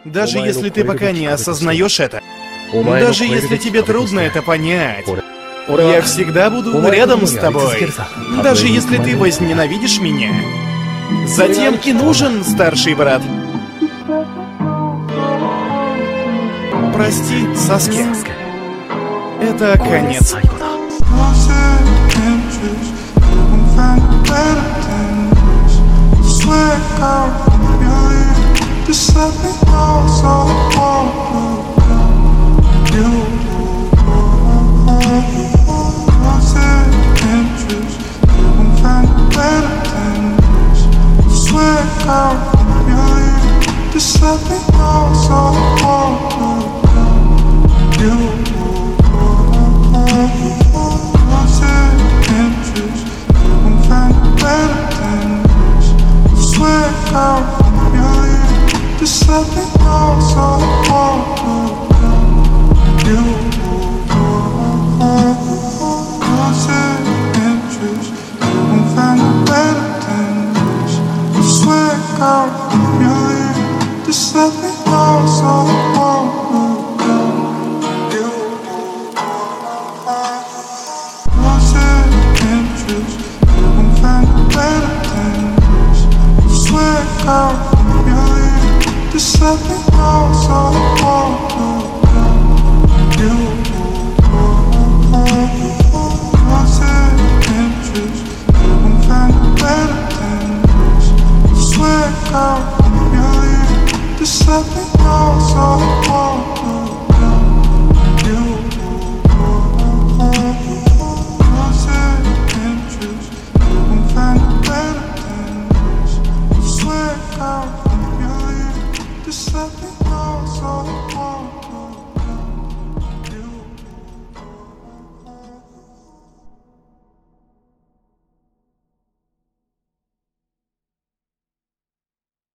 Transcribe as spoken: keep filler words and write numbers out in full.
Даже если ты пока не осознаешь это, даже если тебе трудно это понять, я всегда буду рядом с тобой, даже если ты возненавидишь меня. Затем и нужен старший брат. Прости, Саски. Это конец. Just let me know so you lost interest. I'm finding better things. Swear out, just let me know so you lost interest. I'm finding better things. Swear out, just let me know so you lost interest. I'm finding better things. Swear out, just let me know so you lost interest. I'm finding better things. Swear out. Just let me know so you lost interest. I'm finding better things. Swear out, just let me know so